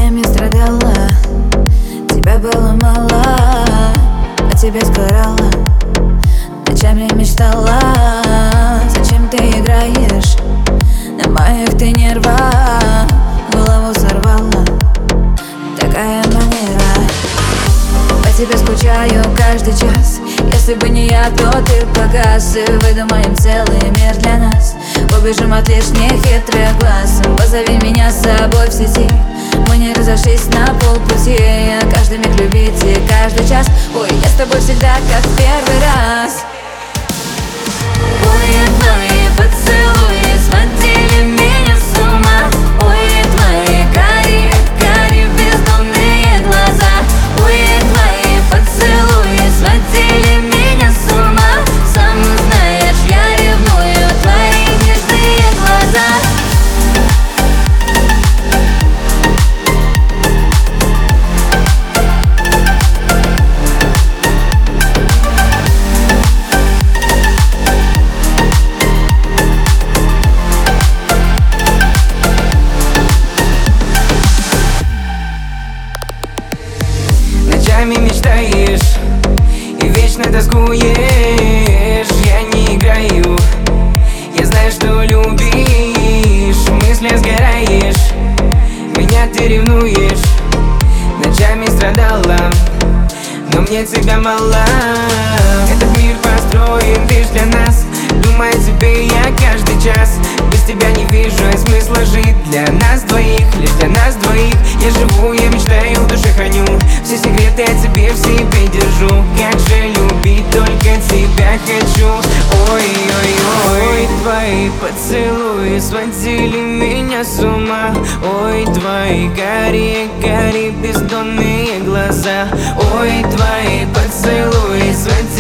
Ночами страдала, тебя было мало, о тебе сгорала, ночами мечтала. Зачем ты играешь на моих ты нервах? Голову сорвала, такая манера. По тебе скучаю каждый час. Если бы не я, то ты погас. И выдумаем целый мир для нас. Убежим от лишних хитрых глаз. Позови меня с собой в сети. Мы не разошлись на полпути. Каждый миг любить и каждый час. Ой, я с тобой всегда как в первый раз. Ой, твои поцелуи сводили меня с ума. Ой, твои карие бездонные глаза. Ой, твои поцелуи сводили меня с ума. Сам знаешь, я ревную твои нежные глаза. Ночами мечтаешь и вечно тоскуешь. Я не играю, я знаю, что любишь. В мыслях сгораешь, меня ты ревнуешь. Ночами страдала, но мне тебя мало. Этот мир построен лишь для нас. Думаю о тебе я каждый час. Без тебя не вижу смысла жить. Для нас двоих, лишь для нас двоих. Я живу, я мечтаю, в душе храню. Все секреты о тебе в себе держу. Как же любить, только тебя хочу. Ой-ой-ой, твои поцелуи сводили меня с ума. Ой, твои карие бездонные глаза. Ой, твои поцелуи сводили